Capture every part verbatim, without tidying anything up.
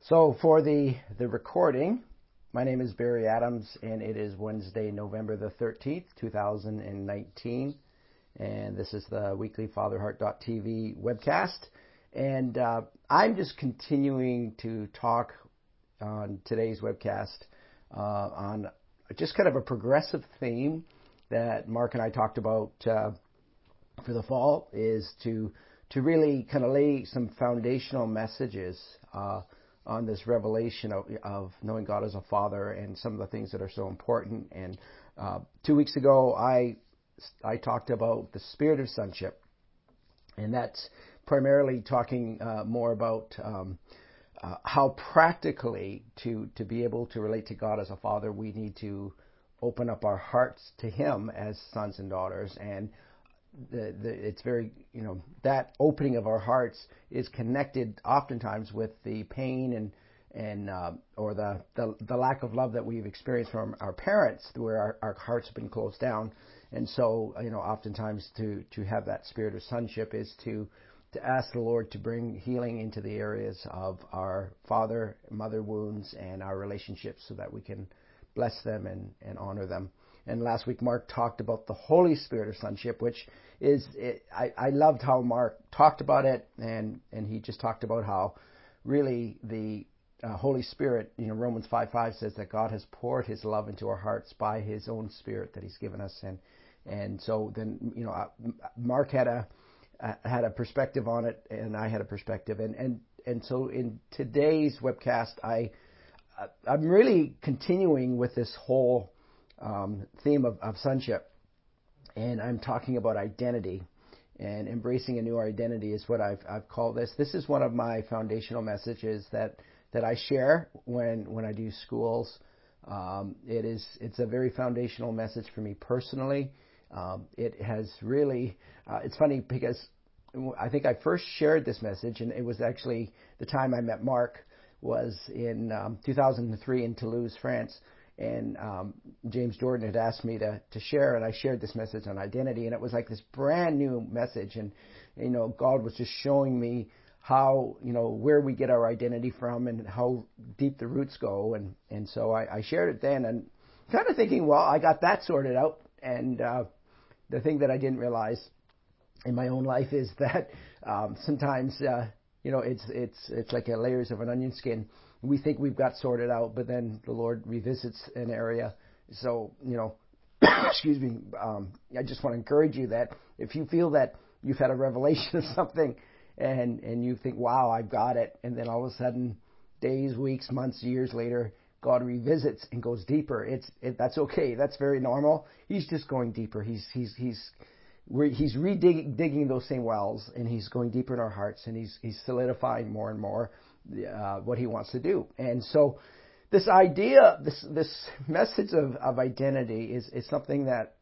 So for the, the recording, my name is Barry Adams, and it is Wednesday, November the thirteenth, two thousand nineteen. And this is the weekly fatherheart dot t v webcast. And uh, I'm just continuing to talk on today's webcast uh, on just kind of a progressive theme that Mark and I talked about uh, for the fall, is to to really kind of lay some foundational messages uh, on this revelation of, of knowing God as a Father and some of the things that are so important. And uh, two weeks ago, I I talked about the spirit of sonship, and that's primarily talking uh, more about um, uh, how practically to to be able to relate to God as a Father, we need to open up our hearts to Him as sons and daughters. And The, the, it's very, you know, that opening of our hearts is connected oftentimes with the pain and and uh, or the, the the lack of love that we've experienced from our parents, where our, our hearts have been closed down. And so, you know, oftentimes to to have that spirit of sonship is to to ask the Lord to bring healing into the areas of our father mother wounds and our relationships, so that we can bless them and, and honor them. And last week, Mark talked about the Holy Spirit of sonship, which is, it, I, I loved how Mark talked about it, and, and he just talked about how really the uh, Holy Spirit, you know, Romans five five says that God has poured His love into our hearts by His own Spirit that He's given us. And and so then, you know, uh, Mark had a uh, had a perspective on it, and I had a perspective. And, and, and so in today's webcast, I, I'm really continuing with this whole Um, theme of, of sonship, and I'm talking about identity, and embracing a new identity is what I've, I've called this. This is one of my foundational messages that, that I share when when I do schools. Um, it is it's a very foundational message for me personally. Um, it has really uh, it's funny because I think I first shared this message, and it was actually the time I met Mark was in um, two thousand three in Toulouse, France. And um, James Jordan had asked me to, to share, and I shared this message on identity, and it was like this brand new message. And, you know, God was just showing me how, you know, where we get our identity from and how deep the roots go. And, and so I, I shared it then, and kind of thinking, well, I got that sorted out. And uh, the thing that I didn't realize in my own life is that um, sometimes, uh, you know, it's it's it's like a layers of an onion skin. We think we've got sorted out, but then the Lord revisits an area. So, you know, excuse me, um, I just want to encourage you that if you feel that you've had a revelation of something and, and you think, wow, I've got it, and then all of a sudden, days, weeks, months, years later, God revisits and goes deeper, it's it, that's okay. That's very normal. He's just going deeper. He's he's he's we're, he's redigging digging those same wells, and He's going deeper in our hearts, and he's he's solidifying more and more Uh, what He wants to do. And so this idea, this this message of, of identity is, is something that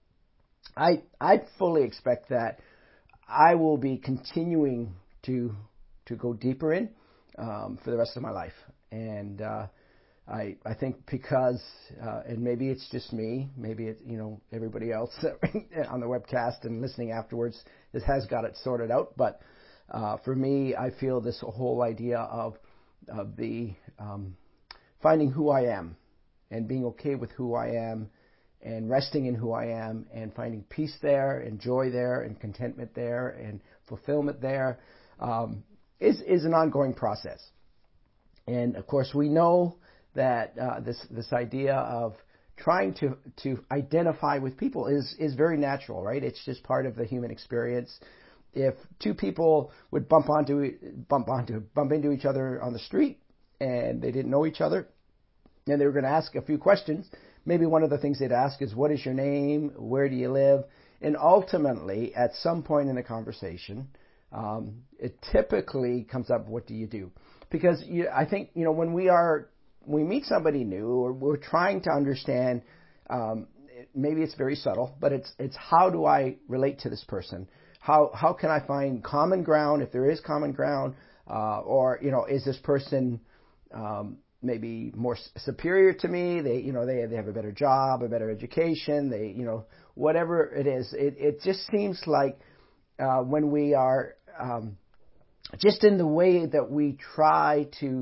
I I fully expect that I will be continuing to to go deeper in um, for the rest of my life. And uh, I I think because uh, and maybe it's just me, maybe it, you know, everybody else on the webcast and listening afterwards, this has got it sorted out. But uh, for me, I feel this whole idea of of the um, finding who I am and being okay with who I am and resting in who I am and finding peace there and joy there and contentment there and fulfillment there um, is is an ongoing process. And of course, we know that uh, this this idea of trying to to identify with people is is very natural, right? It's just part of the human experience. If two people would bump onto bump onto bump into each other on the street and they didn't know each other, and they were going to ask a few questions, maybe one of the things they'd ask is, "What is your name? Where do you live?" And ultimately, at some point in the conversation, um, it typically comes up, "What do you do?" Because you, I think, you know, when we are when we meet somebody new, or we're trying to understand, um, maybe it's very subtle, but it's it's how do I relate to this person? How how can I find common ground, if there is common ground, uh, or, you know, is this person um, maybe more superior to me? They you know they they have a better job, a better education. They you know whatever it is. It it just seems like uh, when we are um, just in the way that we try to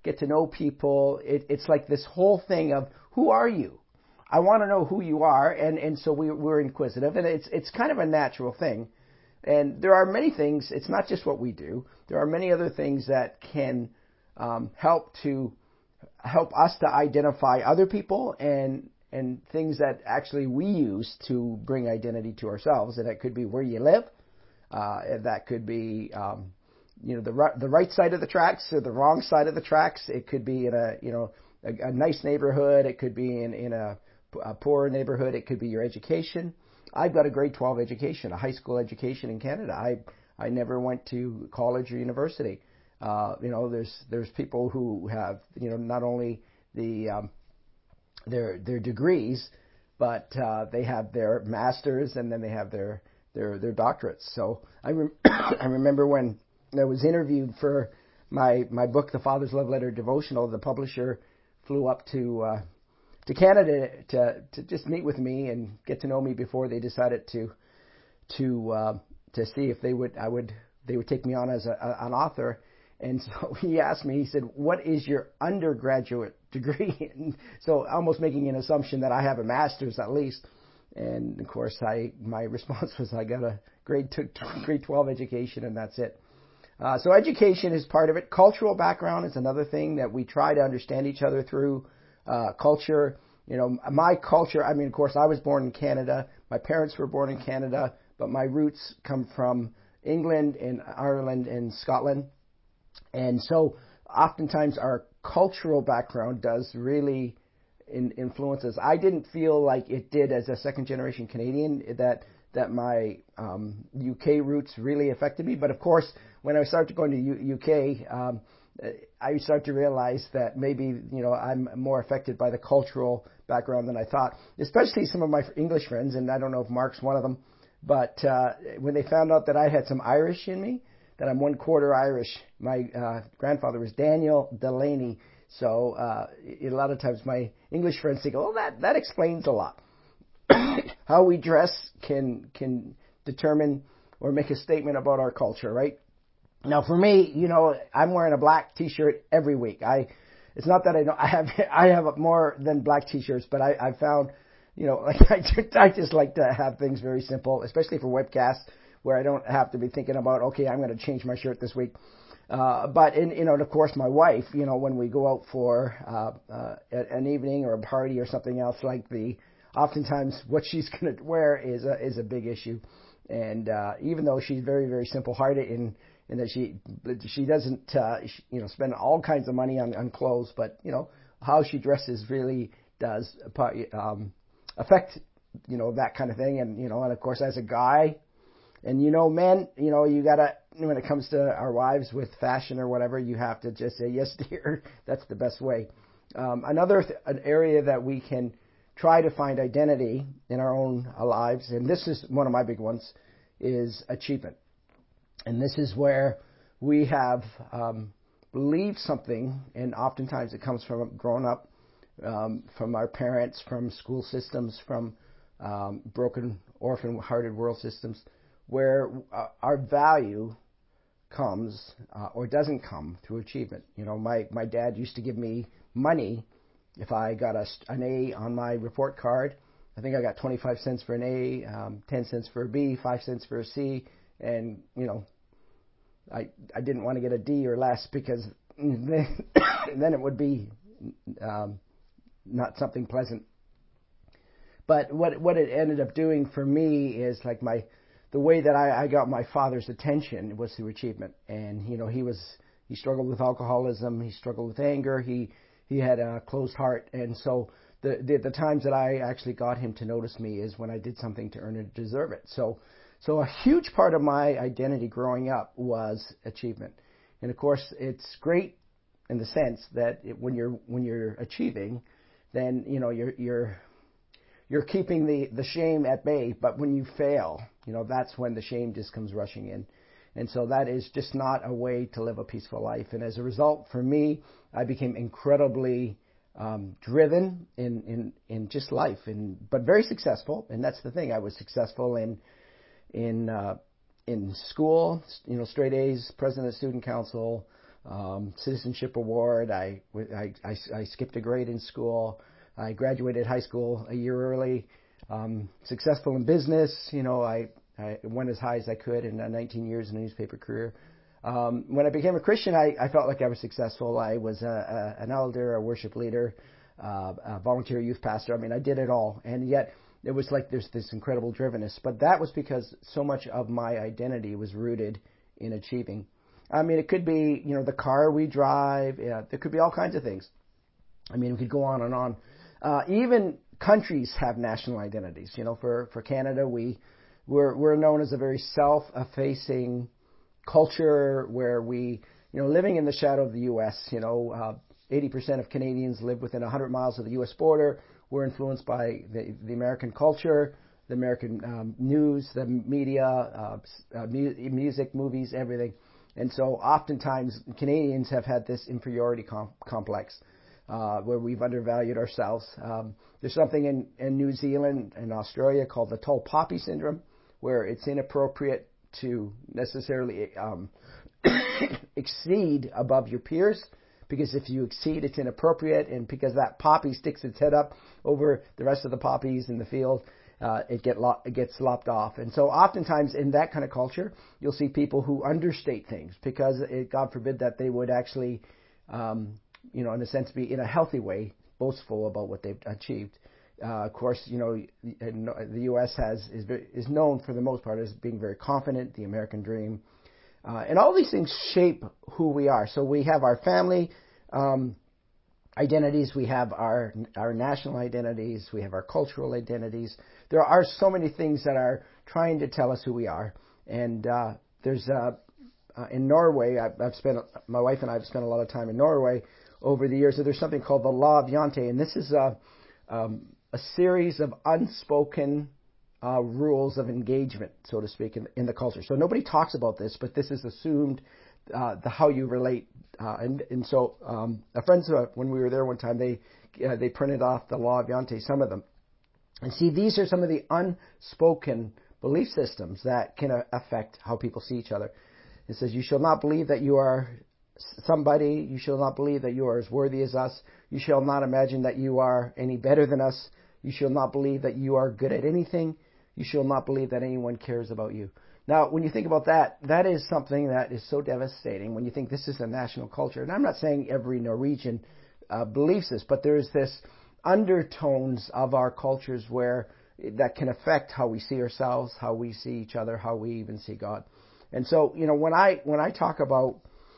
get to know people. It, it's like this whole thing of, who are you? I want to know who you are, and, and so we, we're inquisitive, and it's it's kind of a natural thing. And there are many things, it's not just what we do, there are many other things that can um, help to help us to identify other people, and and things that actually we use to bring identity to ourselves. And that could be where you live, uh, and that could be um, you know the the right side of the tracks or the wrong side of the tracks. It could be in a you know a, a nice neighborhood. It could be in in a a poorer neighborhood. It could be your education. I've got a grade twelve education, a high school education in Canada. I I never went to college or university. Uh, you know, there's there's people who have you know not only the um, their their degrees, but uh, they have their masters, and then they have their their their doctorates. So I rem- I remember when I was interviewed for my my book, The Father's Love Letter Devotional. The publisher flew up to uh, to Canada to to just meet with me and get to know me before they decided to to uh, to see if they would I would they would take me on as a, a, an author. And so he asked me, he said, "What is your undergraduate degree?" And so almost making an assumption that I have a master's at least. And of course, I my response was, I got a grade two, grade twelve education, and that's it. Uh, so education is part of it. Cultural background is another thing that we try to understand each other through. Uh, culture, you know, my culture, I mean, of course, I was born in Canada. My parents were born in Canada, but my roots come from England and Ireland and Scotland. And so oftentimes our cultural background does really in, influence us. I didn't feel like it did as a second generation Canadian, that that my um, U K roots really affected me. But of course, when I started going to U- UK, um, I started to realize that maybe, you know, I'm more affected by the cultural background than I thought, especially some of my English friends, and I don't know if Mark's one of them, but uh, when they found out that I had some Irish in me, that I'm one quarter Irish. My uh, grandfather was Daniel Delaney, so uh, a lot of times my English friends think, "Oh, that that explains a lot." How we dress can can determine or make a statement about our culture, right? Now, for me, you know, I'm wearing a black T-shirt every week. I, it's not that I don't, I have, I have more than black T-shirts, but I, I found, you know, like I, I just like to have things very simple, especially for webcasts where I don't have to be thinking about, okay, I'm going to change my shirt this week. Uh, but in, you know, and of course, my wife, you know, when we go out for uh, uh, an evening or a party or something else like the, oftentimes what she's going to wear is a, is a big issue. And uh, even though she's very, very simple-hearted in and that she she doesn't uh, she, you know spend all kinds of money on, on clothes, but you know how she dresses really does um, affect you know that kind of thing. And you know and of course, as a guy, and you know men, you know you gotta, when it comes to our wives with fashion or whatever, you have to just say, "Yes, dear." That's the best way. Um, another th- an area that we can try to find identity in our own lives, and this is one of my big ones, is achievement. And this is where we have um, believed something, and oftentimes it comes from growing up, um, from our parents, from school systems, from um, broken, orphan-hearted world systems, where uh, our value comes uh, or doesn't come through achievement. You know, my, my dad used to give me money if I got a, an A on my report card. I think I got twenty-five cents for an A, um, ten cents for a B, five cents for a C, and, you know, I I didn't want to get a D or less, because then, then it would be um, not something pleasant. But what what it ended up doing for me is, like, my the way that I, I got my father's attention was through achievement. And you know he was he struggled with alcoholism, he struggled with anger, he he had a closed heart, and so the the, the times that I actually got him to notice me is when I did something to earn it, deserve it. So. So a huge part of my identity growing up was achievement. And of course, it's great in the sense that it, when you're when you're achieving, then you know you're you're you're keeping the, the shame at bay. But when you fail, you know that's when the shame just comes rushing in. And so that is just not a way to live a peaceful life. And as a result, for me, I became incredibly um, driven in, in in just life, and but very successful. And that's the thing. I was successful in. in uh, in school, you know, straight A's, president of student council, um, citizenship award. I, I, I, I skipped a grade in school. I graduated high school a year early. Um, successful in business. You know, I, I went as high as I could in uh, nineteen years in a newspaper career. Um, when I became a Christian, I, I felt like I was successful. I was a, a, an elder, a worship leader, uh, a volunteer youth pastor. I mean, I did it all. And yet it was like there's this incredible drivenness. But that was because so much of my identity was rooted in achieving. I mean, it could be, you know, the car we drive. Yeah, there could be all kinds of things. I mean, we could go on and on. Uh, even countries have national identities. You know, for, for Canada, we, we're, we're known as a very self-effacing culture where we, you know, living in the shadow of the U S, you know, uh, eighty percent of Canadians live within one hundred miles of the U S border. We're influenced by the, the American culture, the American um, news, the media, uh, uh, mu- music, movies, everything. And so oftentimes Canadians have had this inferiority com- complex uh, where we've undervalued ourselves. Um, there's something in, in New Zealand and Australia called the tall poppy syndrome, where it's inappropriate to necessarily um, exceed above your peers, because if you exceed, it's inappropriate, and because that poppy sticks its head up over the rest of the poppies in the field, uh, it, get lo- it gets lopped off. And so oftentimes in that kind of culture, you'll see people who understate things because, it, God forbid, that they would actually, um, you know, in a sense, be in a healthy way boastful about what they've achieved. Uh, of course, you know, the U S has is, is known for the most part as being very confident, the American dream. Uh, and all these things shape who we are. So we have our family um, identities, we have our our national identities, we have our cultural identities. There are so many things that are trying to tell us who we are. And uh, there's uh, uh, in Norway, I've, I've spent my wife and I have spent a lot of time in Norway over the years. So there's something called the Law of Jante, and this is a um, a series of unspoken uh, rules of engagement, so to speak, in, in the culture. So nobody talks about this, but this is assumed uh, the how you relate. Uh, and, and so um, our friends, uh, when we were there one time, they uh, they printed off the Law of Jante, some of them. And see, these are some of the unspoken belief systems that can uh, affect how people see each other. It says, you shall not believe that you are somebody. You shall not believe that you are as worthy as us. You shall not imagine that you are any better than us. You shall not believe that you are good at anything. You shall not believe that anyone cares about you. Now, when you think about that, that is something that is so devastating when you think this is a national culture. And I'm not saying every Norwegian uh, believes this, but there's this undertones of our cultures where that can affect how we see ourselves, how we see each other, how we even see God. And so, you know, when I when I talk about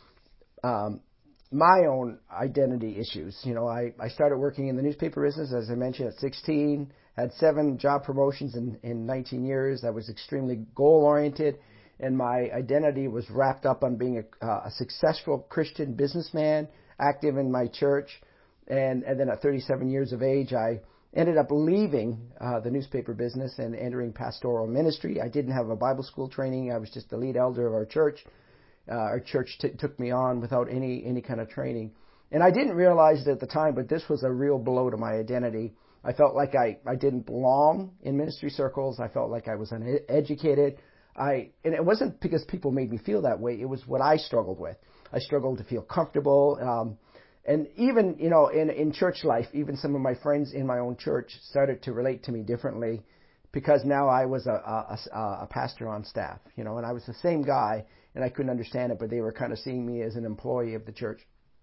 um, my own identity issues. You know, I, I started working in the newspaper business, as I mentioned, at sixteen, had seven job promotions in, in nineteen years. I was extremely goal-oriented, and my identity was wrapped up on being a, uh, a successful Christian businessman, active in my church. And, and then at thirty-seven years of age, I ended up leaving uh, the newspaper business and entering pastoral ministry. I didn't have a Bible school training. I was just the lead elder of our church. Uh, our church t- took me on without any any kind of training. And I didn't realize it at the time, but this was a real blow to my identity. I felt like I, I didn't belong in ministry circles. I felt like I was uneducated. I, and it wasn't because people made me feel that way. It was what I struggled with. I struggled to feel comfortable. Um, and even, you know, in, in church life, even some of my friends in my own church started to relate to me differently because now I was a, a, a, a pastor on staff, you know, and I was the same guy. And I couldn't understand it, but they were kind of seeing me as an employee of the church.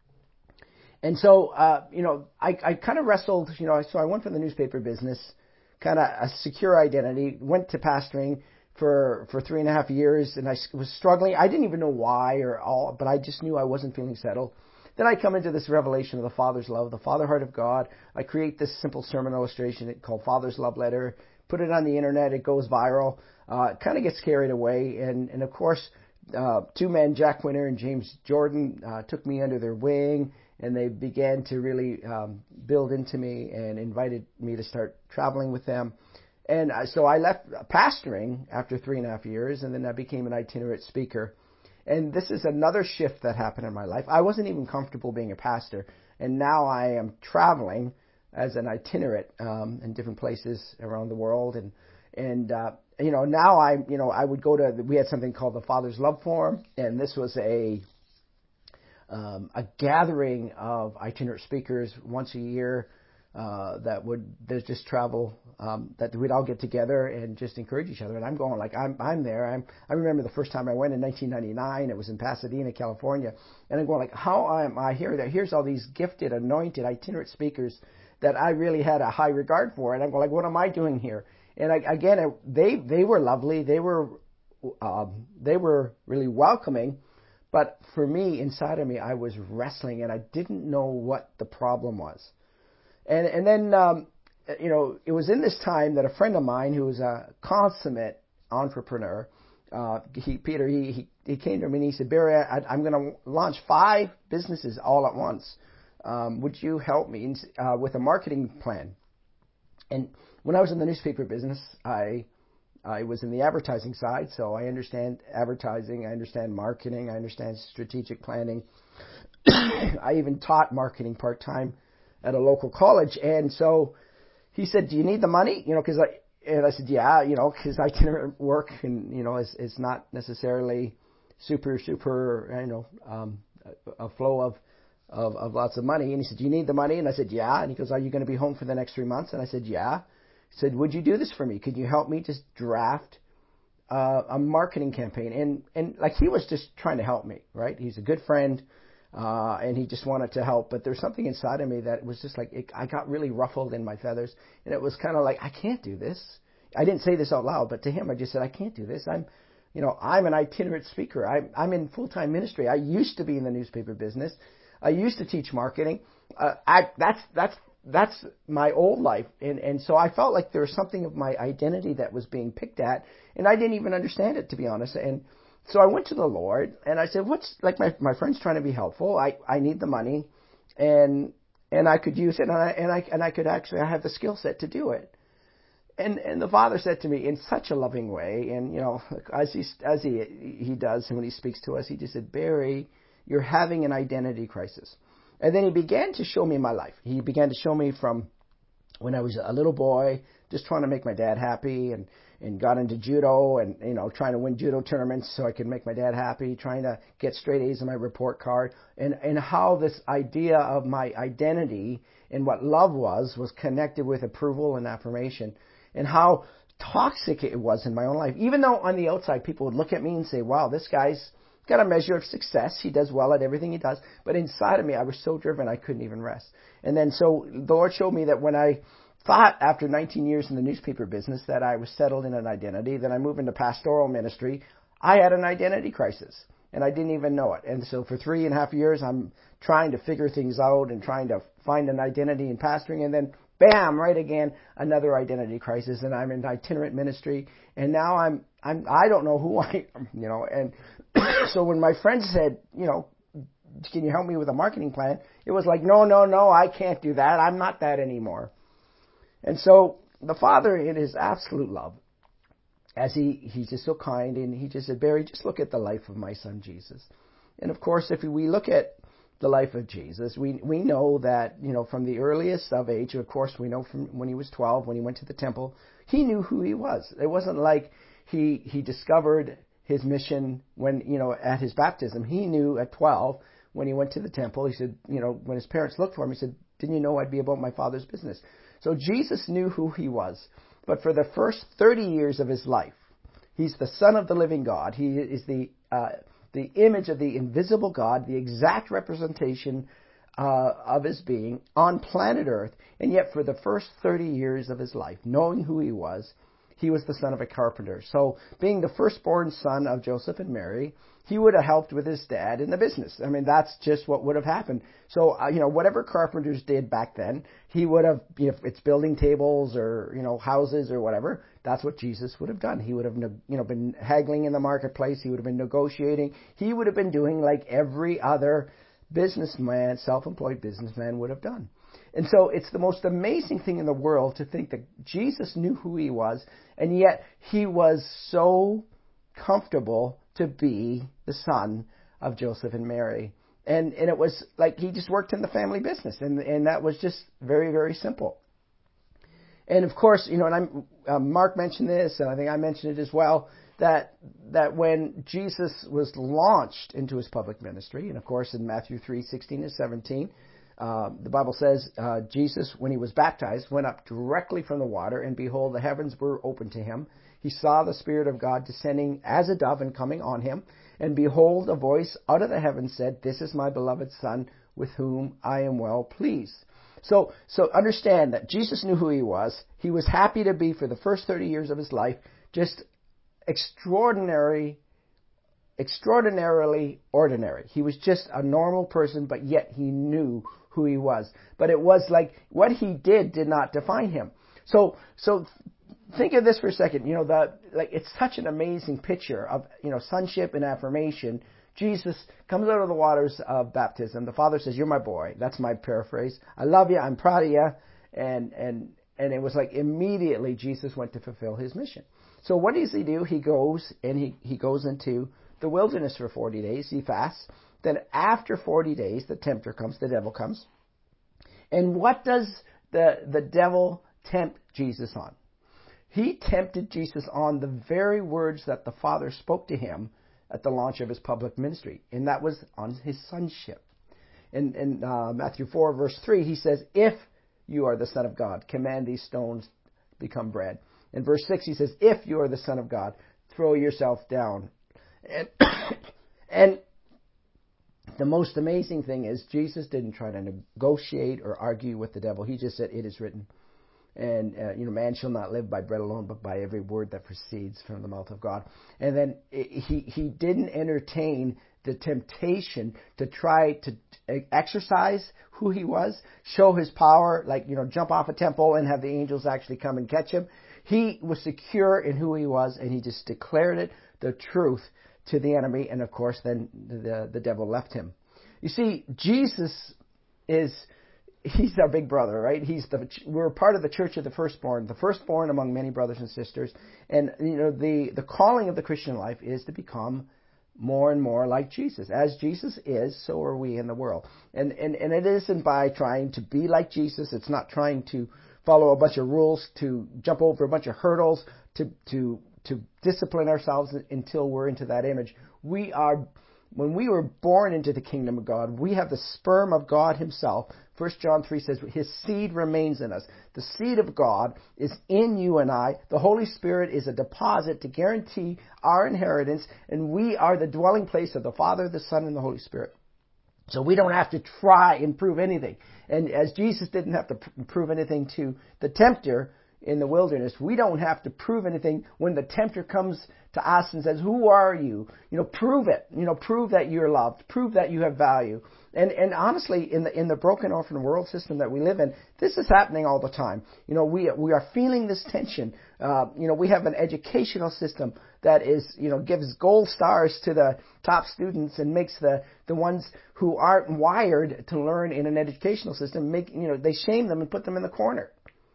And so, uh, you know, I, I kind of wrestled, you know, so I went from the newspaper business, kind of a secure identity, went to pastoring for, for three and a half years, and I was struggling. I didn't even know why or all, but I just knew I wasn't feeling settled. Then I come into this revelation of the Father's love, the Father heart of God. I create this simple sermon illustration called Father's Love Letter, put it on the internet, it goes viral, uh, kind of gets carried away, and, and of course, Uh, two men, Jack Winter and James Jordan, uh, took me under their wing, and they began to really um, build into me and invited me to start traveling with them. And uh, so I left pastoring after three and a half years, and then I became an itinerant speaker. And this is another shift that happened in my life. I wasn't even comfortable being a pastor, and now I am traveling as an itinerant um, in different places around the world. And and uh, you know, now I you know I would go to we had something called the Father's Love Forum, and this was a um, a gathering of itinerant speakers once a year uh, that would there's just travel um, that we'd all get together and just encourage each other. And I'm going like I'm I'm there. I'm I remember the first time I went in nineteen ninety-nine. It was in Pasadena, California, and I'm going like, how am I here? That here's all these gifted, anointed itinerant speakers that I really had a high regard for, and I'm going like, what am I doing here? And I, again, it, they they were lovely. They were um, they were really welcoming. But for me, inside of me, I was wrestling, and I didn't know what the problem was. And and then, um, you know, it was in this time that a friend of mine who was a consummate entrepreneur, uh, he, Peter, he, he, he came to me and he said, Barry, I, I'm going to launch five businesses all at once. Um, would you help me uh, with a marketing plan? And when I was in the newspaper business, I I was in the advertising side, so I understand advertising, I understand marketing, I understand strategic planning. I even taught marketing part-time at a local college. And so he said, do you need the money? You know, because I, and I said, yeah, you know, because itinerant work and, you know, is, is not necessarily super, super, you know, um, a, a flow of, of, of lots of money. And he said, do you need the money? And I said, yeah. And he goes, are you going to be home for the next three months? And I said, yeah. He said, would you do this for me? Could you help me just draft uh, a marketing campaign? And, and like he was just trying to help me, right? He's a good friend. Uh, and he just wanted to help, but there's something inside of me that was just like, it, I got really ruffled in my feathers, and it was kind of like, I can't do this. I didn't say this out loud, but to him, I just said, I can't do this. I'm, you know, I'm an itinerant speaker. I'm, I'm in full-time ministry. I used to be in the newspaper business. I used to teach marketing. Uh, I, that's, that's, that's my old life. And, and so I felt like there was something of my identity that was being picked at, and I didn't even understand it, to be honest. And so I went to the Lord and I said, what's, like my, my friend's trying to be helpful. I, I need the money and, and I could use it and I, and I, and I could actually, I have the skill set to do it. And, and the Father said to me in such a loving way, and you know, as he, as he, he does when he speaks to us, he just said, Barry, you're having an identity crisis. And then he began to show me my life. He began to show me from when I was a little boy, just trying to make my dad happy, and, and got into judo and, you know, trying to win judo tournaments so I could make my dad happy, trying to get straight A's on my report card, and, and how this idea of my identity and what love was, was connected with approval and affirmation, and how toxic it was in my own life. Even though on the outside people would look at me and say, wow, this guy's got a measure of success. He does well at everything he does. But inside of me, I was so driven, I couldn't even rest. And then so the Lord showed me that when I thought after nineteen years in the newspaper business that I was settled in an identity, then I moved into pastoral ministry, I had an identity crisis. And I didn't even know it. And so for three and a half years, I'm trying to figure things out and trying to find an identity in pastoring. And then, bam, right again, another identity crisis. And I'm in itinerant ministry. And now I'm, I'm, I don't know who I am, you know. And so when my friend said, you know, can you help me with a marketing plan? It was like, no, no, no, I can't do that. I'm not that anymore. And so the Father, in His absolute love, as he, he's just so kind, and he just said, Barry, just look at the life of my son Jesus. And of course, if we look at the life of Jesus, we we know that, you know, from the earliest of age, of course, we know from when he was twelve, when he went to the temple, he knew who he was. It wasn't like he he discovered his mission when, you know, at his baptism. He knew at twelve, when he went to the temple, he said, you know, when his parents looked for him, he said, didn't you know I'd be about my Father's business? So Jesus knew who he was. But for the first thirty years of his life, he's the Son of the living God. He is the uh, the image of the invisible God, the exact representation uh, of his being on planet Earth. And yet for the first thirty years of his life, knowing who he was, he was the son of a carpenter. So being the firstborn son of Joseph and Mary, he would have helped with his dad in the business. I mean, that's just what would have happened. So, uh, you know, whatever carpenters did back then, he would have, you know, if it's building tables or, you know, houses or whatever, that's what Jesus would have done. He would have, you know, been haggling in the marketplace. He would have been negotiating. He would have been doing like every other businessman, self-employed businessman would have done. And so it's the most amazing thing in the world to think that Jesus knew who he was, and yet he was so comfortable to be the son of Joseph and Mary. And and it was like he just worked in the family business, and, and that was just very, very simple. And of course, you know, and I'm, uh, Mark mentioned this, and I think I mentioned it as well. that that when Jesus was launched into his public ministry, and of course in Matthew three sixteen and seventeen, uh, the Bible says uh, Jesus, when he was baptized, went up directly from the water, and behold, the heavens were opened to him. He saw the Spirit of God descending as a dove and coming on him. And behold, a voice out of the heavens said, "This is my beloved Son, with whom I am well pleased." So, so understand that Jesus knew who he was. He was happy to be, for the first thirty years of his life, just extraordinary, extraordinarily ordinary. He was just a normal person, but yet he knew who he was. But it was like what he did did not define him. So, so think of this for a second. You know, the like it's such an amazing picture of, you know, sonship and affirmation. Jesus comes out of the waters of baptism. The Father says, "You're my boy." That's my paraphrase. "I love you. I'm proud of you." And and and it was like immediately Jesus went to fulfill his mission. So what does he do? He goes and he, he goes into the wilderness for forty days. He fasts. Then after forty days, the tempter comes, the devil comes. And what does the, the devil tempt Jesus on? He tempted Jesus on the very words that the Father spoke to him at the launch of his public ministry, and that was on his sonship. In, in uh, Matthew four, verse three, he says, "If you are the Son of God, command these stones become bread." In verse six, he says, "If you are the Son of God, throw yourself down." And, and the most amazing thing is Jesus didn't try to negotiate or argue with the devil. He just said, "It is written." And, uh, you know, man shall not live by bread alone, but by every word that proceeds from the mouth of God. And then he, he didn't entertain the temptation to try to exercise who he was, show his power, like, you know, jump off a temple and have the angels actually come and catch him. He was secure in who he was, and he just declared it, the truth, to the enemy. And of course, then the, the devil left him. You see, Jesus is... He's our big brother, right? He's the, we're part of the church of the firstborn, the firstborn among many brothers and sisters. And, you know, the, the calling of the Christian life is to become more and more like Jesus. As Jesus is, so are we in the world. And, and, and it isn't by trying to be like Jesus. It's not trying to follow a bunch of rules, to jump over a bunch of hurdles, to, to, to discipline ourselves until we're into that image. We are, when we were born into the kingdom of God, we have the sperm of God himself. First John three says, his seed remains in us. The seed of God is in you and I. The Holy Spirit is a deposit to guarantee our inheritance, and we are the dwelling place of the Father, the Son, and the Holy Spirit. So we don't have to try and prove anything. And as Jesus didn't have to prove anything to the tempter in the wilderness, we don't have to prove anything when the tempter comes to us and says, "Who are you?" You know, prove it. You know, prove that you're loved. Prove that you have value. And and honestly, in the in the broken orphan world system that we live in, this is happening all the time. You know, we we are feeling this tension. Uh, you know, we have an educational system that is, you know, gives gold stars to the top students and makes the the ones who aren't wired to learn in an educational system, make, you know, they shame them and put them in the corner.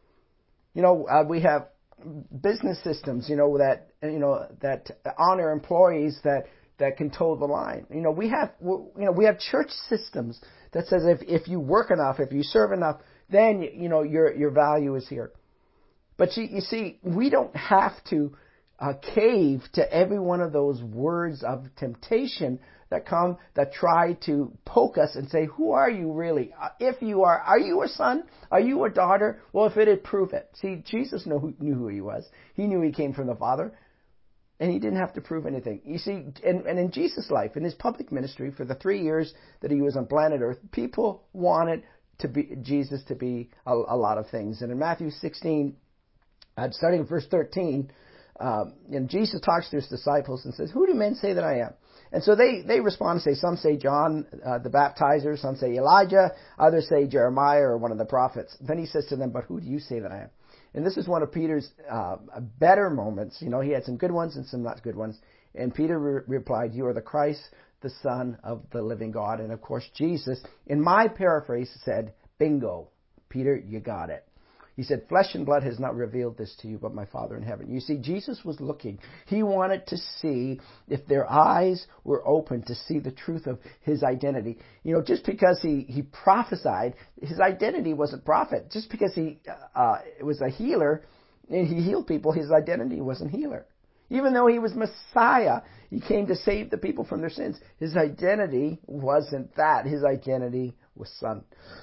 You know, uh, we have business systems, you know, that, you know, that honor employees that, that can toe the line. You know, we have, you know, we have church systems that says if, if you work enough, if you serve enough, then, you know, your, your value is here. But you, you see, we don't have to uh, cave to every one of those words of temptation that come, that try to poke us and say, "Who are you really? If you are, are you a son? Are you a daughter?" Well, if it, prove it. See, Jesus knew who, knew who he was. He knew he came from the Father, and he didn't have to prove anything. You see, and, and in Jesus' life, in his public ministry, for the three years that he was on planet Earth, people wanted to be Jesus to be a, a lot of things. And in Matthew sixteen, uh, starting in verse thirteen, um, and Jesus talks to his disciples and says, "Who do men say that I am?" And so they, they respond and say, some say John uh, the Baptizer, some say Elijah, others say Jeremiah or one of the prophets. Then he says to them, "But who do you say that I am?" And this is one of Peter's uh, better moments. You know, he had some good ones and some not good ones. And Peter re- replied, "You are the Christ, the Son of the living God." And of course, Jesus, in my paraphrase, said, "Bingo, Peter, you got it." He said, "Flesh and blood has not revealed this to you, but my Father in heaven." You see, Jesus was looking. He wanted to see if their eyes were open to see the truth of his identity. You know, just because he, he prophesied, his identity wasn't prophet. Just because he uh, was a healer and he healed people, his identity wasn't healer. Even though he was Messiah, he came to save the people from their sins. His identity wasn't that. His identity was Son.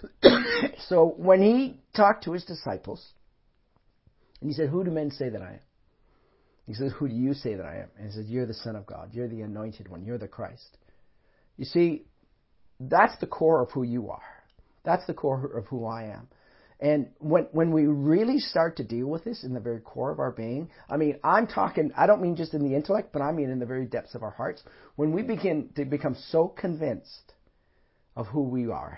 So when he talked to his disciples, and he said, who do men say that I am? He says, who do you say that I am? And he says, you're the Son of God. You're the anointed one. You're the Christ. You see, that's the core of who you are. That's the core of who I am. And when when we really start to deal with this in the very core of our being, I mean, I'm talking, I don't mean just in the intellect, but I mean in the very depths of our hearts. When we begin to become so convinced of who we are,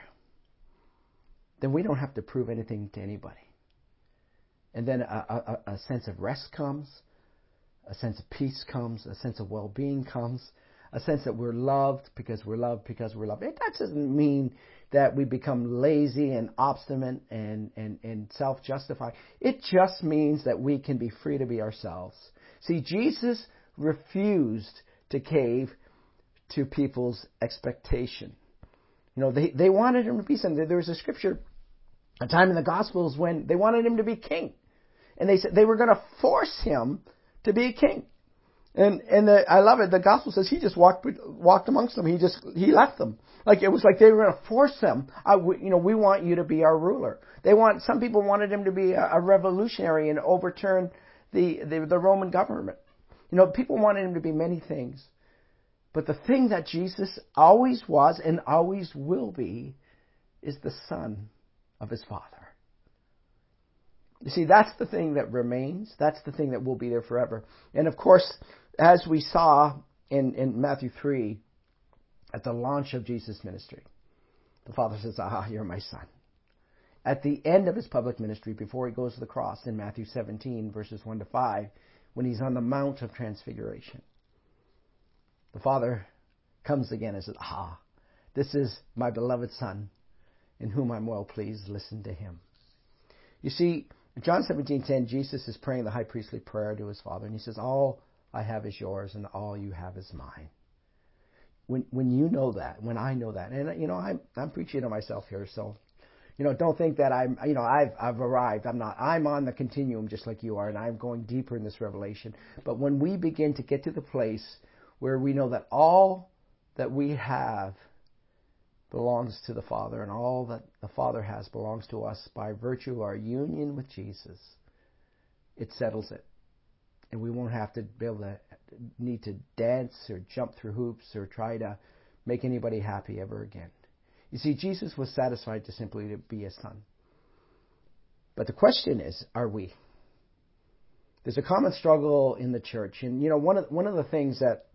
then we don't have to prove anything to anybody. And then a, a, a sense of rest comes, a sense of peace comes, a sense of well-being comes, a sense that we're loved because we're loved because we're loved. That doesn't mean that we become lazy and obstinate and, and, and self-justify. It just means that we can be free to be ourselves. See, Jesus refused to cave to people's expectation. You know, they, they wanted him to be something. There was a scripture, a time in the Gospels when they wanted him to be king. And they said they were going to force him to be a king. And and the, I love it. The gospel says he just walked walked amongst them. He just he left them. Like it was like they were going to force him. I, we, you know, we want you to be our ruler. They want some people wanted him to be a, a revolutionary and overturn the, the the Roman government. You know, people wanted him to be many things. But the thing that Jesus always was and always will be is the Son of his Father. You see, that's the thing that remains. That's the thing that will be there forever. And of course, as we saw in, in Matthew three, at the launch of Jesus' ministry, the Father says, ah, you're my Son. At the end of his public ministry, before he goes to the cross, in Matthew seventeen, verses one to five, when he's on the Mount of Transfiguration, the Father comes again and says, ah, this is my beloved Son, in whom I'm well pleased. Listen to him. You see, in John seventeen ten, Jesus is praying the high priestly prayer to his Father, and he says, all I have is yours, and all you have is mine. When when you know that, when I know that, and you know, I'm I'm preaching to myself here, so you know, don't think that I'm you know I've I've arrived. I'm not. I'm on the continuum just like you are, and I'm going deeper in this revelation. But when we begin to get to the place where we know that all that we have belongs to the Father, and all that the Father has belongs to us by virtue of our union with Jesus, it settles it. And we won't have to be able to need to dance or jump through hoops or try to make anybody happy ever again. You see, Jesus was satisfied to simply to be a son. But the question is, are we? There's a common struggle in the church. And, you know, one of, one of the things that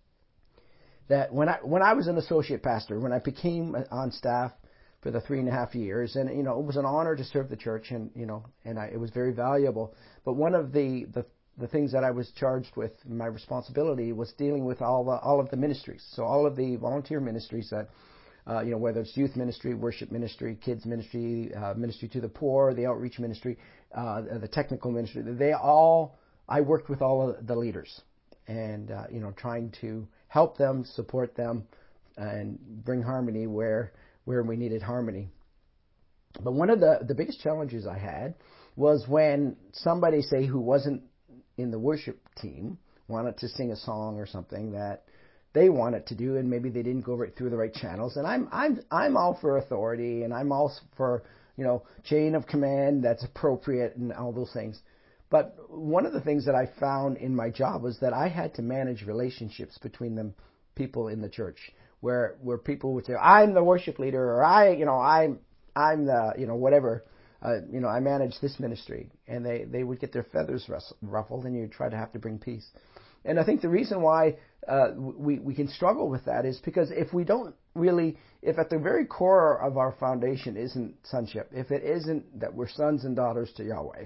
that when I when I was an associate pastor, when I became on staff for the three and a half years, and you know it was an honor to serve the church, and you know, and I, it was very valuable. But one of the, the the things that I was charged with, my responsibility, was dealing with all the, all of the ministries. So all of the volunteer ministries that, uh, you know, whether it's youth ministry, worship ministry, kids ministry, uh, ministry to the poor, the outreach ministry, uh, the technical ministry, they all, I worked with all of the leaders, and uh, you know, trying to help them, support them, and bring harmony where where we needed harmony. But one of the, the biggest challenges I had was when somebody, say, who wasn't in the worship team wanted to sing a song or something that they wanted to do, and maybe they didn't go right through the right channels. And I'm I'm I'm all for authority, and I'm all for, you know, chain of command that's appropriate and all those things. But one of the things that I found in my job was that I had to manage relationships between the people in the church, where where people would say, I'm the worship leader, or I, you know, I'm I'm the, you know, whatever, uh, you know, I manage this ministry, and they, they would get their feathers ruffled, and you try to have to bring peace. And I think the reason why uh, we we can struggle with that is because if we don't really, if at the very core of our foundation isn't sonship, if it isn't that we're sons and daughters to Yahweh,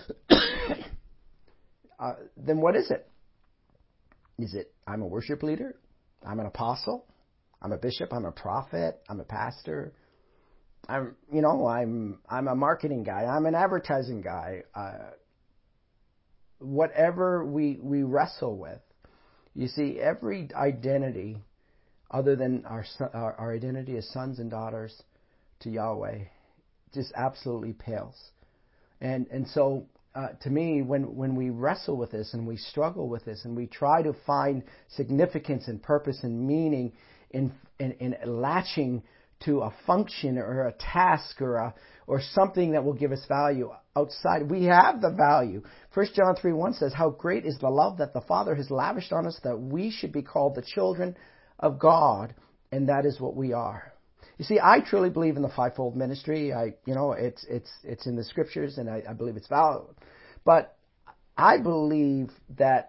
uh, then what is it? Is it I'm a worship leader? I'm an apostle? I'm a bishop? I'm a prophet? I'm a pastor? I'm, you know, I'm I'm a marketing guy. I'm an advertising guy. Uh, whatever we we wrestle with, you see, every identity other than our our, our identity as sons and daughters to Yahweh just absolutely pales. And and so uh, to me, when, when we wrestle with this and we struggle with this and we try to find significance and purpose and meaning in, in, in latching to a function or a task or a, or something that will give us value outside, we have the value. First John three one says, "How great is the love that the Father has lavished on us, that we should be called the children of God," and that is what we are. You see, I truly believe in the fivefold ministry. I, you know, it's it's it's in the scriptures, and I, I believe it's valid. But I believe that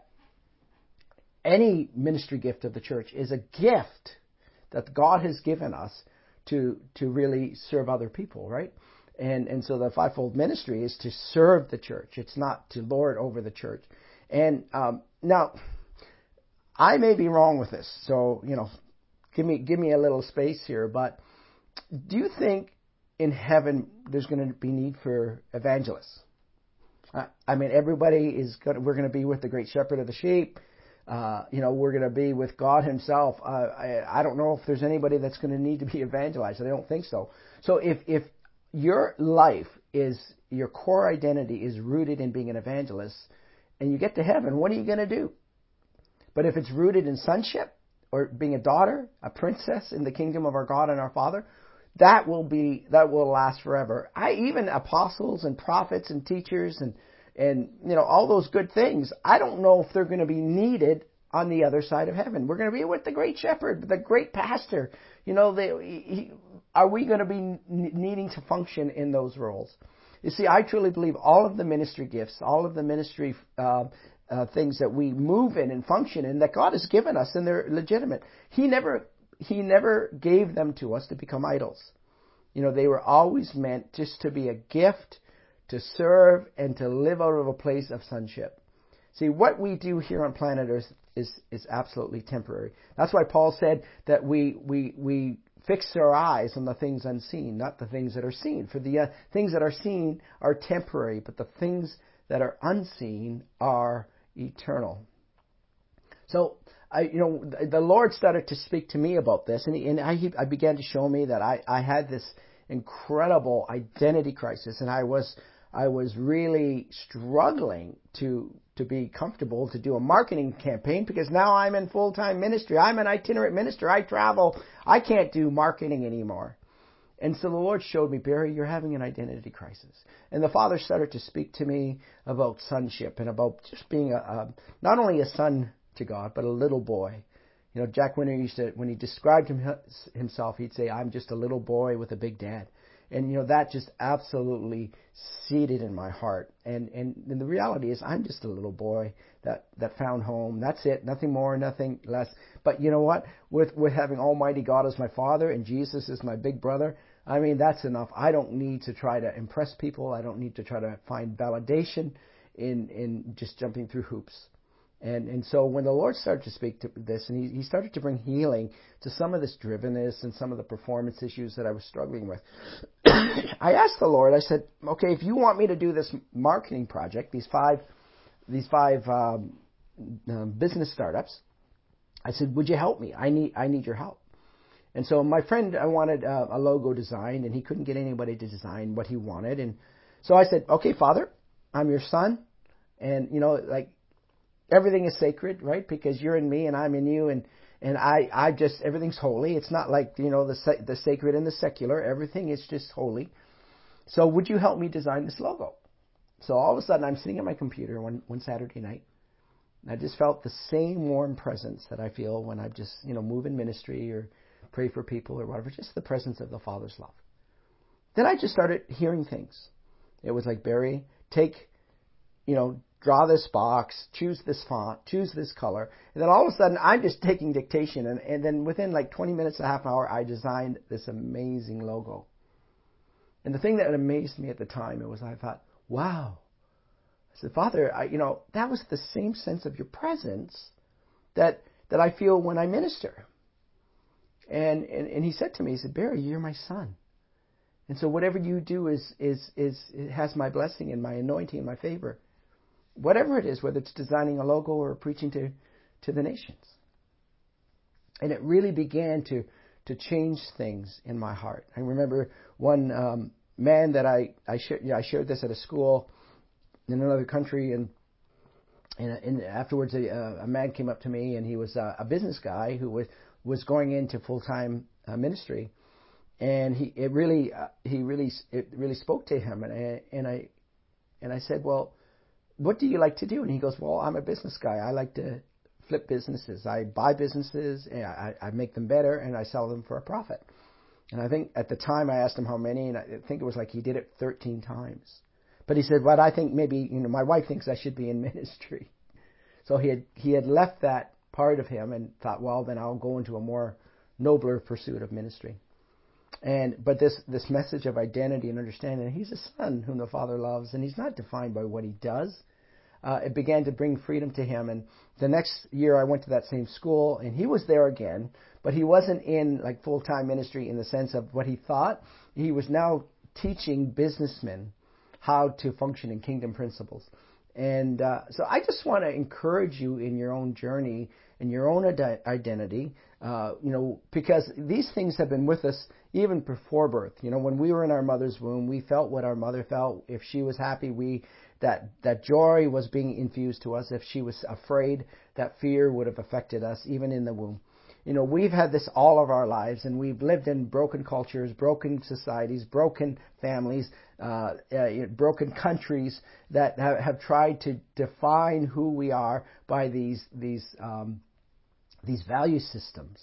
any ministry gift of the church is a gift that God has given us to to really serve other people, right? And and so the fivefold ministry is to serve the church. It's not to lord over the church. And um, now, I may be wrong with this, so you know, give me give me a little space here. But do you think in heaven there's going to be need for evangelists? Uh, I mean, everybody is going. We're going to be with the great shepherd of the sheep. Uh, you know, we're going to be with God Himself. Uh, I, I don't know if there's anybody that's going to need to be evangelized. I don't think so. So if if your life is, your core identity is rooted in being an evangelist, and you get to heaven, what are you going to do? But if it's rooted in sonship, or being a daughter, a princess in the kingdom of our God and our Father, that will be, that will last forever. I, even apostles and prophets and teachers and, and, you know, all those good things, I don't know if they're going to be needed on the other side of heaven. We're going to be with the great shepherd, the great pastor. You know, they, he, are we going to be needing to function in those roles? You see, I truly believe all of the ministry gifts, all of the ministry uh, uh, things that we move in and function in, that God has given us, and they're legitimate. He never, He never gave them to us to become idols. You know, they were always meant just to be a gift, to serve, and to live out of a place of sonship. See, what we do here on planet Earth is, is absolutely temporary. That's why Paul said that we, we, we fix our eyes on the things unseen, not the things that are seen. For the uh, things that are seen are temporary, but the things that are unseen are eternal. So, I, you know, the Lord started to speak to me about this, and, he, and I, he, I began to show me that I, I had this incredible identity crisis, and I was, I was really struggling to, to be comfortable to do a marketing campaign, because now I'm in full-time ministry. I'm an itinerant minister. I travel. I can't do marketing anymore. And so the Lord showed me, Barry, you're having an identity crisis. And the Father started to speak to me about sonship and about just being a, a not only a son to God, but a little boy. You know, Jack Winter used to, when he described him, himself, he'd say, I'm just a little boy with a big dad. And, you know, that just absolutely seated in my heart. And, and, and the reality is, I'm just a little boy that, that found home. That's it. Nothing more, nothing less. But you know what? With, with having Almighty God as my Father and Jesus as my big brother, I mean, that's enough. I don't need to try to impress people. I don't need to try to find validation in, in just jumping through hoops. And and so when the Lord started to speak to this, and he, he started to bring healing to some of this drivenness and some of the performance issues that I was struggling with, I asked the Lord, I said, okay, if you want me to do this marketing project, these five these five um, uh, business startups, I said, would you help me? I need I need your help. And so my friend, I wanted uh, a logo designed, and he couldn't get anybody to design what he wanted. And so I said, okay, Father, I'm your son, and you know, like, everything is sacred, right? Because you're in me and I'm in you, and, and I, I just, everything's holy. It's not like, you know, the the sacred and the secular. Everything is just holy. So would you help me design this logo? So all of a sudden I'm sitting at my computer one, one Saturday night, and I just felt the same warm presence that I feel when I just, you know, move in ministry or pray for people or whatever, just the presence of the Father's love. Then I just started hearing things. It was like, Barry, take, you know, draw this box, choose this font, choose this color. And then all of a sudden, I'm just taking dictation. And, and then within like twenty minutes, a half an hour, I designed this amazing logo. And the thing that amazed me at the time, it was I thought, wow. I said, Father, I, you know, that was the same sense of your presence that that I feel when I minister. And, and, and he said to me, he said, Barry, you're my son. And so whatever you do is, is, is, it has my blessing and my anointing and my favor. Whatever it is, whether it's designing a logo or preaching to, to the nations. And it really began to, to change things in my heart. I remember one um, man that I, I, shared, yeah, I shared this at a school, in another country, and and, and afterwards a, a man came up to me, and he was a, a business guy who was was going into full time uh, ministry, and he it really uh, he really it really spoke to him, and I, and I and I said, well, what do you like to do? And he goes, well, I'm a business guy. I like to flip businesses. I buy businesses, and I, I make them better, and I sell them for a profit. And I think at the time I asked him how many, and I think it was like he did it thirteen times. But he said, well, I think maybe, you know, my wife thinks I should be in ministry. So he had he had left that part of him and thought, well, then I'll go into a more nobler pursuit of ministry. And but this this message of identity and understanding, he's a son whom the Father loves, and he's not defined by what he does. Uh, it began to bring freedom to him. And the next year I went to that same school, and he was there again, but he wasn't in like full-time ministry in the sense of what he thought. He was now teaching businessmen how to function in kingdom principles. And uh, so I just want to encourage you in your own journey, in your own ad- identity, uh, you know, because these things have been with us even before birth. You know, when we were in our mother's womb, we felt what our mother felt. If she was happy, we that that joy was being infused to us. If she was afraid, that fear would have affected us even in the womb. You know, we've had this all of our lives, and we've lived in broken cultures, broken societies, broken families, uh, uh, broken countries that have, have tried to define who we are by these these um, these value systems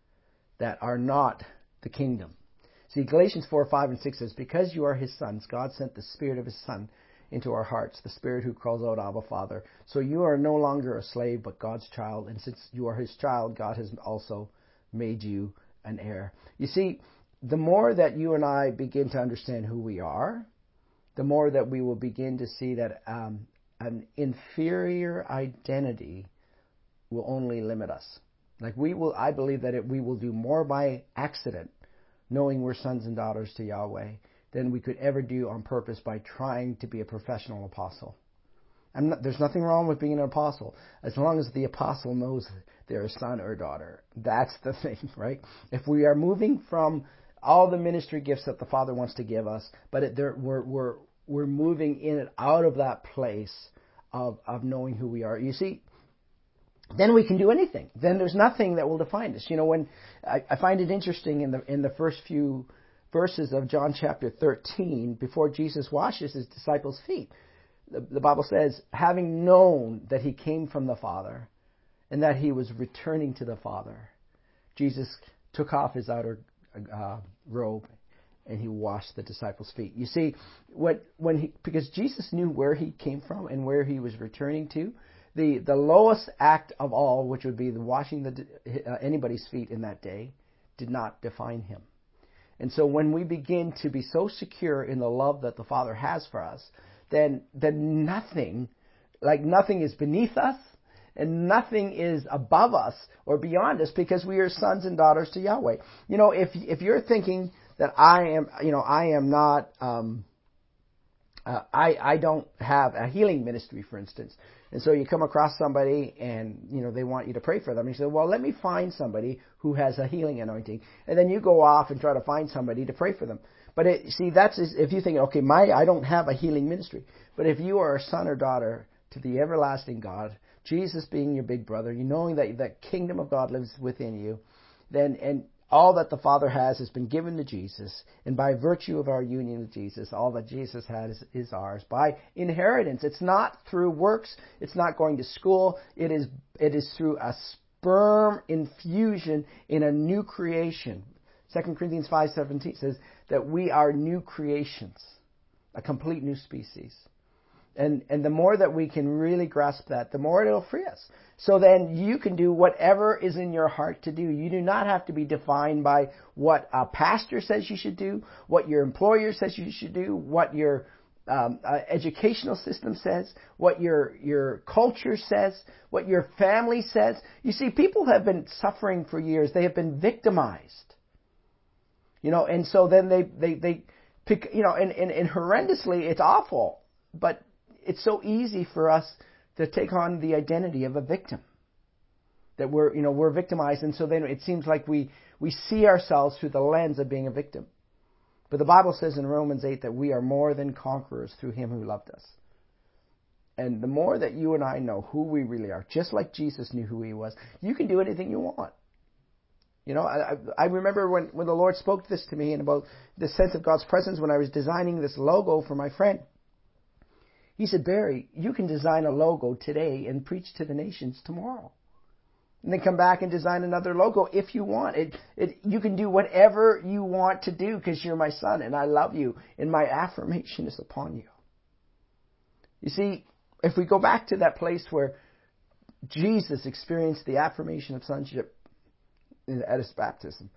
that are not the kingdom. See, Galatians four, five, and six says, because you are his sons, God sent the Spirit of his Son into our hearts, the Spirit who calls out, Abba, Father. So you are no longer a slave, but God's child. And since you are his child, God has also made you an heir. You see, the more that you and I begin to understand who we are, the more that we will begin to see that um, an inferior identity will only limit us. Like we will, I believe that it, we will do more by accident, knowing we're sons and daughters to Yahweh, than we could ever do on purpose by trying to be a professional apostle. I'm not, there's nothing wrong with being an apostle, as long as the apostle knows they're a son or daughter. That's the thing, right? If we are moving from all the ministry gifts that the Father wants to give us, but it, we're we're we're moving in and out of that place of of knowing who we are. You see, then we can do anything. Then there's nothing that will define us. You know, when I, I find it interesting in the in the first few verses of John chapter thirteen, before Jesus washes his disciples' feet, the, the Bible says, having known that he came from the Father and that he was returning to the Father, Jesus took off his outer uh, robe and he washed the disciples' feet. You see, what when he because Jesus knew where he came from and where he was returning to, the the lowest act of all, which would be the washing the uh, anybody's feet in that day, did not define him. And so when we begin to be so secure in the love that the Father has for us, then then nothing, like nothing is beneath us, and nothing is above us or beyond us, because we are sons and daughters to Yahweh. You know, if if you're thinking that I am, you know, I am not, um, uh, I I don't have a healing ministry, for instance, and so you come across somebody and, you know, they want you to pray for them. And you say, well, let me find somebody who has a healing anointing. And then you go off and try to find somebody to pray for them. But it, see, that's if you think, okay, my I don't have a healing ministry. But if you are a son or daughter to the everlasting God, Jesus being your big brother, you knowing that the kingdom of God lives within you, then and all that the Father has has been given to Jesus, and by virtue of our union with Jesus, all that Jesus has is, is ours by inheritance. It's not through works. It's not going to school. It is it is through a sperm infusion in a new creation. Second Corinthians five seventeen says that we are new creations, a complete new species. And and the more that we can really grasp that, the more it'll free us. So then you can do whatever is in your heart to do. You do not have to be defined by what a pastor says you should do, what your employer says you should do, what your um, uh, educational system says, what your your culture says, what your family says. You see, people have been suffering for years. They have been victimized. You know, and so then they they they pick, you know, and, and, and horrendously, it's awful, but it's so easy for us to take on the identity of a victim. That we're, you know, we're victimized, and so then it seems like we, we see ourselves through the lens of being a victim. But the Bible says in Romans eight that we are more than conquerors through him who loved us. And the more that you and I know who we really are, just like Jesus knew who he was, you can do anything you want. You know, I, I remember when, when the Lord spoke this to me and about the sense of God's presence when I was designing this logo for my friend. He said, Barry, you can design a logo today and preach to the nations tomorrow. And then come back and design another logo if you want. It, it, you can do whatever you want to do because you're my son and I love you and my affirmation is upon you. You see, if we go back to that place where Jesus experienced the affirmation of sonship at his baptism.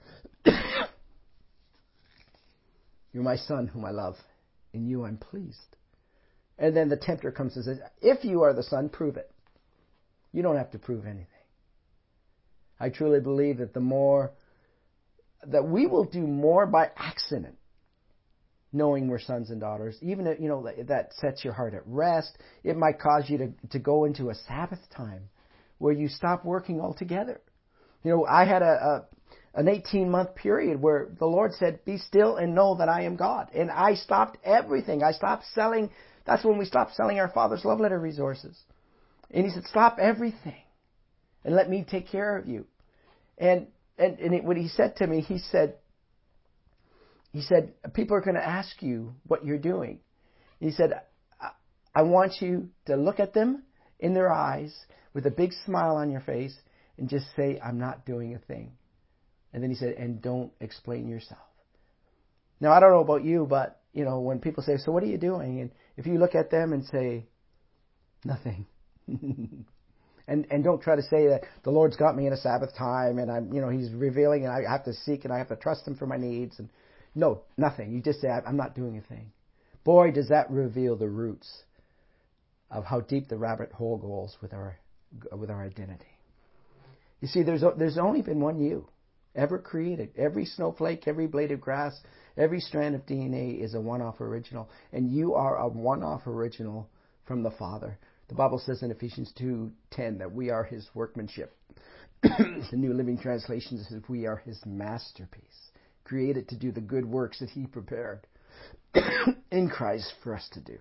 You're my son whom I love. In you I'm pleased. And then the tempter comes and says, if you are the son, prove it. You don't have to prove anything. I truly believe that the more, that we will do more by accident, knowing we're sons and daughters, even if, you know, that sets your heart at rest. It might cause you to, to go into a Sabbath time where you stop working altogether. You know, I had a, a an eighteen-month period where the Lord said, be still and know that I am God. And I stopped everything. I stopped selling. That's when we stopped selling our Father's Love Letter resources. And he said, stop everything and let me take care of you. And and, and it, what he said to me, he said, he said, people are going to ask you what you're doing. He said, I, I want you to look at them in their eyes with a big smile on your face and just say, I'm not doing a thing. And then he said, and don't explain yourself. Now, I don't know about you, but, you know, when people say, so what are you doing? And if you look at them and say, nothing. and and don't try to say that the Lord's got me in a Sabbath time and I'm, you know, he's revealing and I have to seek and I have to trust him for my needs. And no, nothing. You just say, I'm not doing a thing. Boy, does that reveal the roots of how deep the rabbit hole goes with our with our identity. You see, there's there's only been one you ever created. Every snowflake, every blade of grass, every strand of D N A is a one-off original. And you are a one-off original from the Father. The Bible says in Ephesians two ten that we are his workmanship. The New Living Translation says we are his masterpiece, created to do the good works that he prepared in Christ for us to do.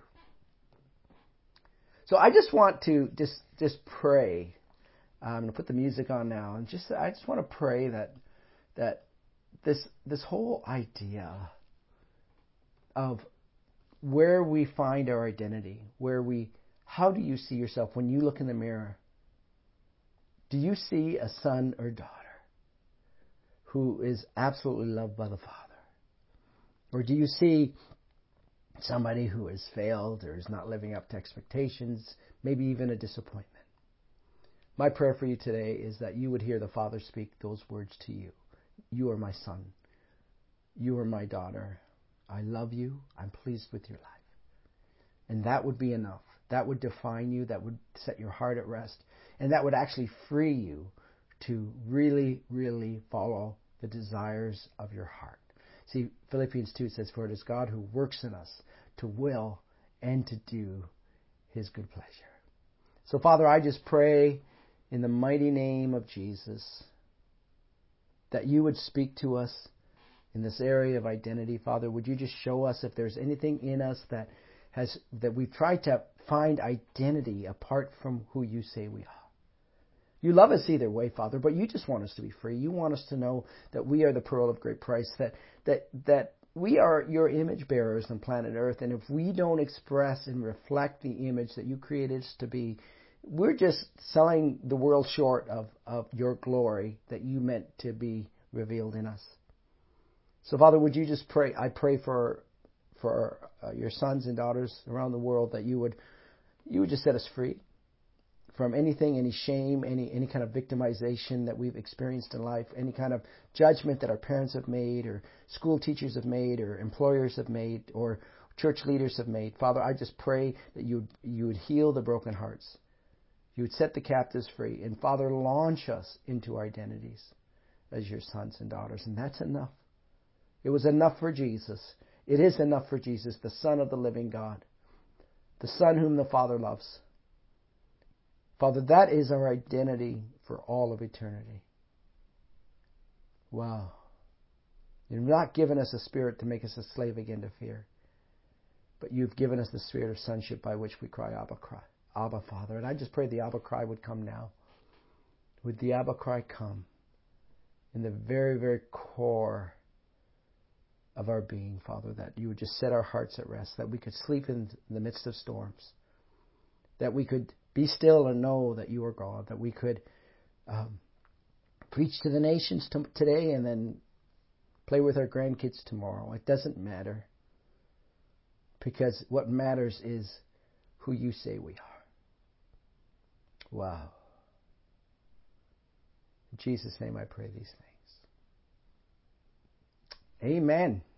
So I just want to just just pray. I'm going to put the music on now, and just I just want to pray that that this this whole idea of where we find our identity, where we how do you see yourself when you look in the mirror? Do you see a son or daughter who is absolutely loved by the Father? Or do you see somebody who has failed or is not living up to expectations, maybe even a disappointment? My prayer for you today is that you would hear the Father speak those words to you. You are my son. You are my daughter. I love you. I'm pleased with your life. And that would be enough. That would define you. That would set your heart at rest. And that would actually free you to really, really follow the desires of your heart. See, Philippians two says, for it is God who works in us to will and to do his good pleasure. So, Father, I just pray in the mighty name of Jesus that you would speak to us in this area of identity. Father, would you just show us if there's anything in us that has that we've tried to find identity apart from who you say we are. You love us either way, Father, but you just want us to be free. You want us to know that we are the pearl of great price, that that that we are your image bearers on planet Earth, and if we don't express and reflect the image that you created us to be, we're just selling the world short of, of your glory that you meant to be revealed in us. So, Father, would you just pray? I pray for for uh, your sons and daughters around the world that you would you would just set us free from anything, any shame, any any kind of victimization that we've experienced in life, any kind of judgment that our parents have made, or school teachers have made, or employers have made, or church leaders have made. Father, I just pray that you you would heal the broken hearts. You would set the captives free. And Father, launch us into our identities as your sons and daughters. And that's enough. It was enough for Jesus. It is enough for Jesus, the Son of the living God, the Son whom the Father loves. Father, that is our identity for all of eternity. Wow. You've not given us a spirit to make us a slave again to fear, but you've given us the spirit of sonship by which we cry, Abba, cry, Abba, Father. And I just pray the Abba cry would come now. Would the Abba cry come in the very, very core of our being, Father, that you would just set our hearts at rest, that we could sleep in the midst of storms, that we could be still and know that you are God, that we could um, preach to the nations t- today and then play with our grandkids tomorrow. It doesn't matter, because what matters is who you say we are. Wow. In Jesus' name I pray these things. Amen.